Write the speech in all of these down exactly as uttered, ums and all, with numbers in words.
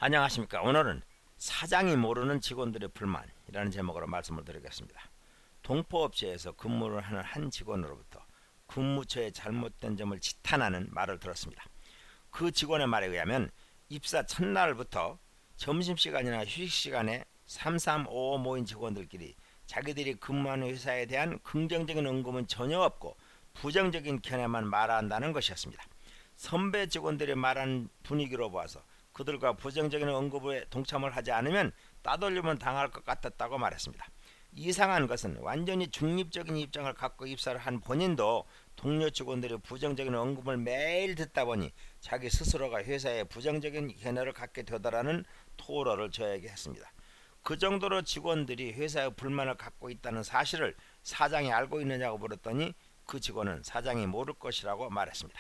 안녕하십니까. 오늘은 사장이 모르는 직원들의 불만이라는 제목으로 말씀을 드리겠습니다. 동포업체에서 근무를 하는 한 직원으로부터 근무처의 잘못된 점을 지탄하는 말을 들었습니다. 그 직원의 말에 의하면 입사 첫날부터 점심시간이나 휴식시간에 삼삼오오 모인 직원들끼리 자기들이 근무하는 회사에 대한 긍정적인 언급은 전혀 없고 부정적인 견해만 말한다는 것이었습니다. 선배 직원들이 말하는 분위기로 봐서 그들과 부정적인 언급에 동참을 하지 않으면 따돌림을 당할 것 같았다고 말했습니다. 이상한 것은 완전히 중립적인 입장을 갖고 입사를 한 본인도 동료 직원들의 부정적인 언급을 매일 듣다 보니 자기 스스로가 회사에 부정적인 견해를 갖게 되더라는 토로를 저에게 했습니다. 그 정도로 직원들이 회사에 불만을 갖고 있다는 사실을 사장이 알고 있느냐고 물었더니 그 직원은 사장이 모를 것이라고 말했습니다.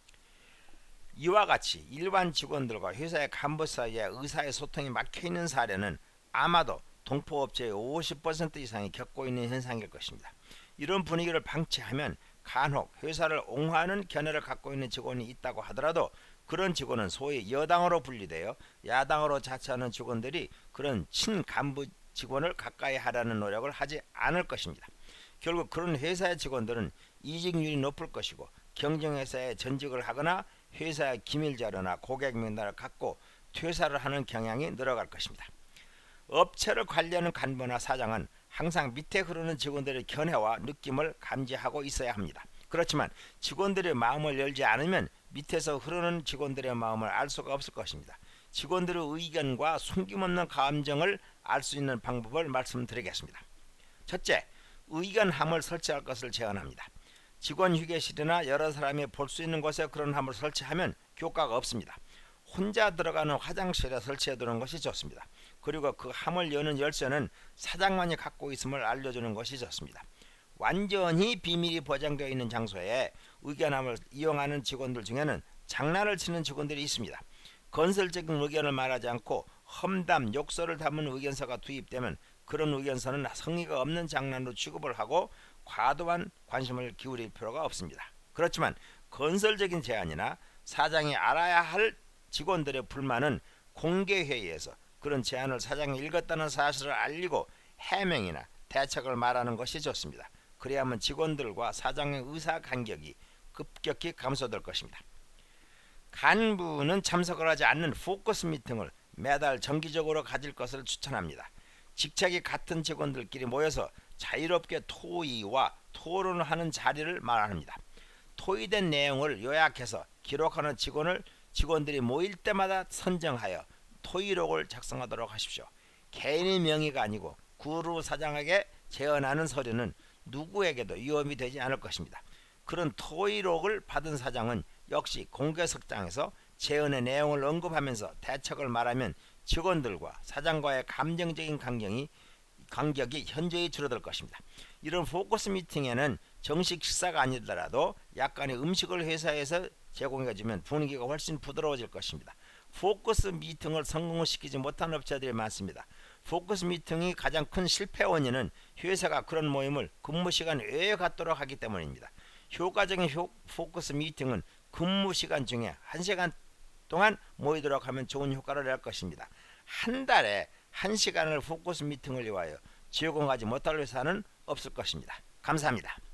이와 같이 일반 직원들과 회사의 간부 사이에 의사소통이 막혀있는 사례는 아마도 동포업체의 오십 퍼센트 이상이 겪고 있는 현상일 것입니다. 이런 분위기를 방치하면 간혹 회사를 옹호하는 견해를 갖고 있는 직원이 있다고 하더라도 그런 직원은 소위 여당으로 분리되어 야당으로 자처하는 직원들이 그런 친간부 직원을 가까이 하려는 노력을 하지 않을 것입니다. 결국 그런 회사의 직원들은 이직률이 높을 것이고 경쟁회사에 전직을 하거나 회사의 기밀자료나 고객 명단을 갖고 퇴사를 하는 경향이 늘어갈 것입니다. 업체를 관리하는 간부나 사장은 항상 밑에 흐르는 직원들의 견해와 느낌을 감지하고 있어야 합니다. 그렇지만 직원들의 마음을 열지 않으면 밑에서 흐르는 직원들의 마음을 알 수가 없을 것입니다. 직원들의 의견과 숨김없는 감정을 알 수 있는 방법을 말씀드리겠습니다. 첫째, 의견함을 설치할 것을 제안합니다. 직원 휴게실이나 여러 사람이 볼 수 있는 곳에 그런 함을 설치하면 효과가 없습니다. 혼자 들어가는 화장실에 설치해 두는 것이 좋습니다. 그리고 그 함을 여는 열쇠는 사장만이 갖고 있음을 알려주는 것이 좋습니다. 완전히 비밀이 보장되어 있는 장소에 의견함을 이용하는 직원들 중에는 장난을 치는 직원들이 있습니다. 건설적인 의견을 말하지 않고 험담, 욕설을 담은 의견서가 투입되면 그런 의견서는 성의가 없는 장난으로 취급을 하고 과도한 관심을 기울일 필요가 없습니다. 그렇지만 건설적인 제안이나 사장이 알아야 할 직원들의 불만은 공개회의에서 그런 제안을 사장이 읽었다는 사실을 알리고 해명이나 대책을 말하는 것이 좋습니다. 그래야만 직원들과 사장의 의사 간격이 급격히 감소될 것입니다. 간부는 참석을 하지 않는 포커스 미팅을 매달 정기적으로 가질 것을 추천합니다. 직책이 같은 직원들끼리 모여서 자유롭게 토의와 토론을 하는 자리를 말합니다. 토의된 내용을 요약해서 기록하는 직원을 직원들이 모일 때마다 선정하여 토의록을 작성하도록 하십시오. 개인의 명의가 아니고 그룹 사장에게 제언하는 서류는 누구에게도 위험이 되지 않을 것입니다. 그런 토의록을 받은 사장은 역시 공개석장에서 제언의 내용을 언급하면서 대책을 말하면 직원들과 사장과의 감정적인 간격이, 간격이 현저히 줄어들 것입니다. 이런 포커스 미팅에는 정식 식사가 아니더라도 약간의 음식을 회사에서 제공해주면 분위기가 훨씬 부드러워질 것입니다. 포커스 미팅을 성공시키지 못한 업체들이 많습니다. 포커스 미팅이 가장 큰 실패 원인은 회사가 그런 모임을 근무시간 외에 갖도록 하기 때문입니다. 효과적인 효, 포커스 미팅은 근무시간 중에 한 시간 동안 모이도록 하면 좋은 효과를 낼 것입니다. 한 달에 한 시간을 포커스 미팅을 위하여 제공하지 못할 회사는 없을 것입니다. 감사합니다.